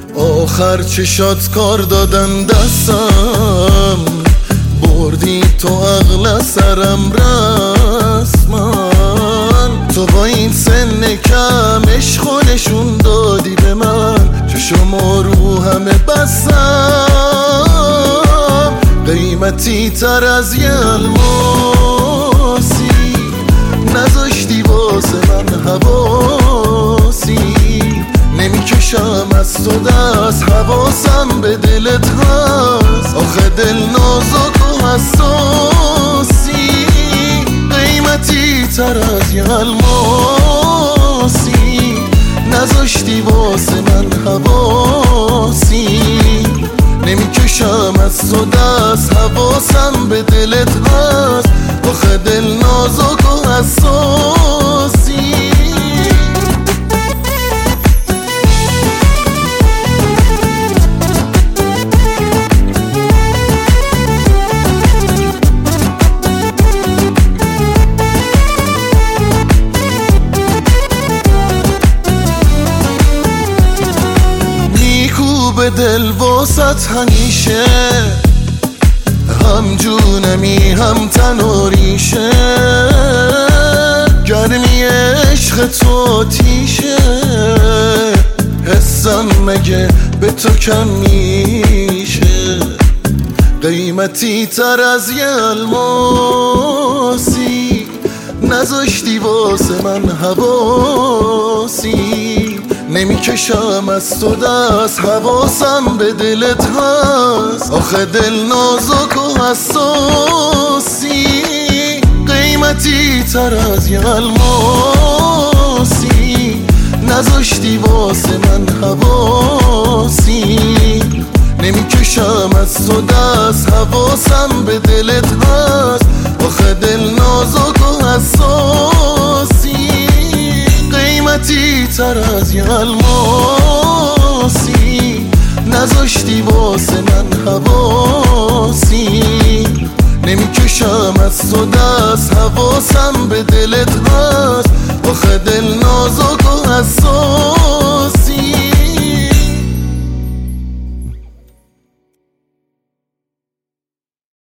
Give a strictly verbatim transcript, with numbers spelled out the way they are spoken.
آخر چشات کار دادن دستم، بردی تو عقل سرم رسمن. تو با این سن کم عشق و نشون دادی به من، چشم رو همه بستم. قیمتی تر از یه الماسی، نذاشتی واسه من حواسی. نمیکشم از تو دست، حواسم به دلت هست. آخه دل نازک و حساسی، قیمتی تر از یه الماسی. نذاشتی واسه من حواسی. نمیکشم از تو دست، حواسم به دلت هست. آخه دل نازک و حساسی. به دل واسط همیشه، هم جونمی هم تن و ریشه. گرمی عشق تو آتیشه، حسم مگه به تو کم میشه. قیمتی تر از یه الماسی، نذاشتی واسه من حواسی. نمیکشم از تو دست، حواسم به دلت هست. آخه دل نازک و حساسی، قیمتی تر از یه الماسی. نذاشتی واسه من حواسی. نمیکشم از تو دست، حواسم به دلت هست. آخه دل نازک و حساسی، قیمتی تر از یه الماسی. نذاشتی واسه من حواسی. نمیکشم از تو دست، حواسم به دلت